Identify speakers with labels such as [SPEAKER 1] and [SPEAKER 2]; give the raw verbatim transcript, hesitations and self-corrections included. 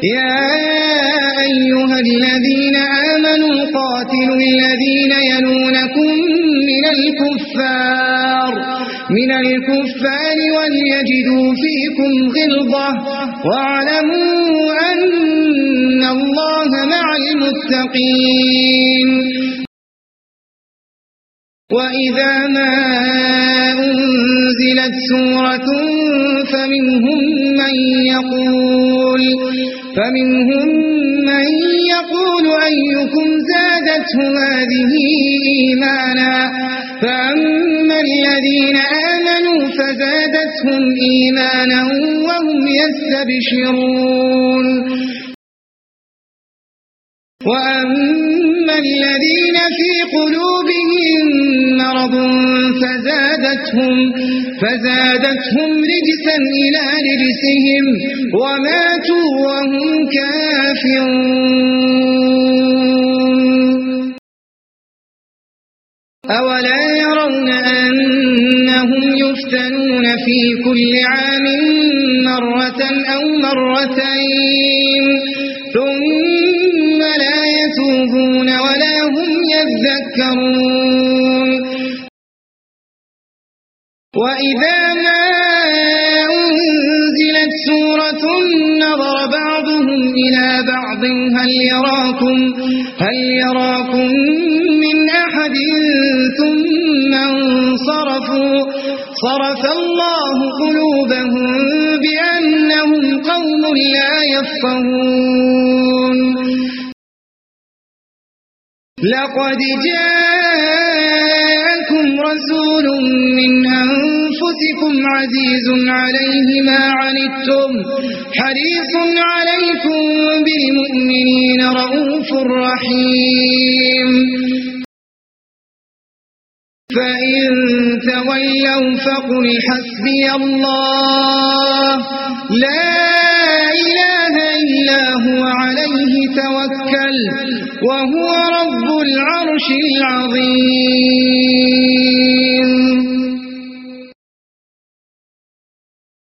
[SPEAKER 1] يا أيها الذين آمنوا قاتلوا الذين يلونكم من الكفار من الكفار وليجدوا فيكم غلظة واعلموا أن الله مع المتقين. وإذا ما أنزلت سورة فمنهم من يقول فمنهم من يقول أيكم زادته هذه إيمانا فأما الذين آمنوا فزادتهم إيمانا وهم يستبشرون وأما الذين في قلوبهم مرض فزادتهم فزادتهم رجسا إلى رجسهم وماتوا وهم كافرون. أولا يرون أنهم يفتنون في كل عام مرة أو مرتين ثم لا يتوبون ولا هم يذكرون. وإذا ما أنزلت سورة نظر بعضهم إلى بعض هل يراكم هل يراكم من أحد ثم انصرفوا صرف الله قلوبهم بأنهم قوم لا يفقهون. لقد جاءكم رسول من أنفسكم عزيز عليه ما عنتم حريص عليكم بالمؤمنين رؤوف رحيم. فإن تولوا فقل حسبي الله لا إله إلا هو عليه توكل وهو رب العرش